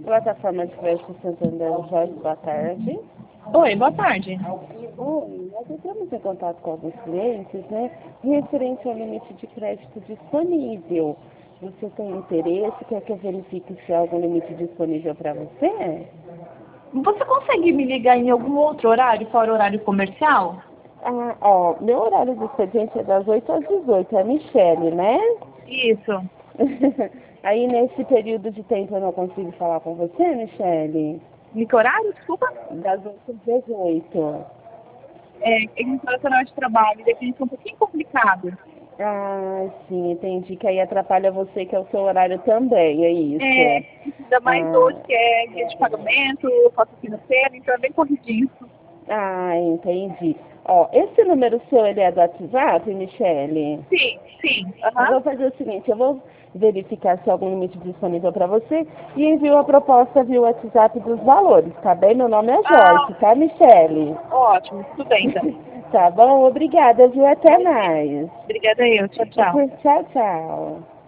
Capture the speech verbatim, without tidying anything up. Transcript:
Plataforma de crédito Santander, Jorge, boa tarde. Oi, boa tarde. Oi, nós entramos em contato com alguns clientes, né, referente ao limite de crédito disponível. Você tem interesse? Quer que eu verifique se há algum limite disponível para você? Você consegue me ligar em algum outro horário, fora o horário comercial? Ah, ó, meu horário de expediente é das oito às dezoito, é a Michele, né? Isso. Aí nesse período de tempo eu não consigo falar com você, Michele? Em que horário, desculpa? Das oito às dezoito. É, é um horário de trabalho, depende um pouquinho complicado. Ah, sim, entendi que aí atrapalha você, que é o seu horário também, é É, isso? ainda mais Ah, hoje que é dia de pagamento, faço financeiro, então é bem corridinho. ah, entendi. Ó, esse número seu, ele é do WhatsApp, Michele? Sim, sim, Eu aham. vou fazer o seguinte, eu vou verificar se há algum limite disponível para você e envio a proposta via WhatsApp dos valores, tá bem? Meu nome é Ah, Joyce, tá, Michele? ótimo, tudo bem então. Tá bom? Obrigada, viu? Até mais. Obrigada eu, tchau, tchau. Tchau, tchau.